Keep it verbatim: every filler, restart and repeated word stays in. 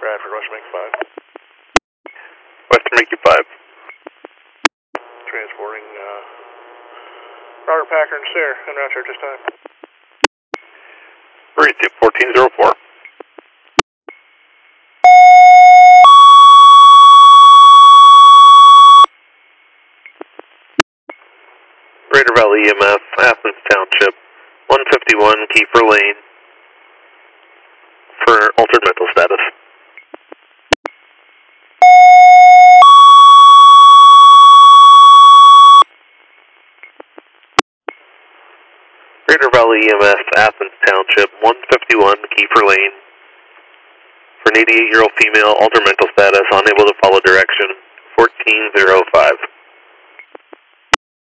Bradford, Western Make five. Western Make five. Transporting uh, Robert Packard and Sayre, en route here at this time. Receive fourteen zero four. Greater Valley E M S, Athens Township, one fifty-one Kiefer Lane, for altered mental status. Greater Valley E M S, Athens Township, one fifty-one Kiefer Lane, for an eighty-eight-year-old female, altered mental status, unable to follow direction, fourteen zero five.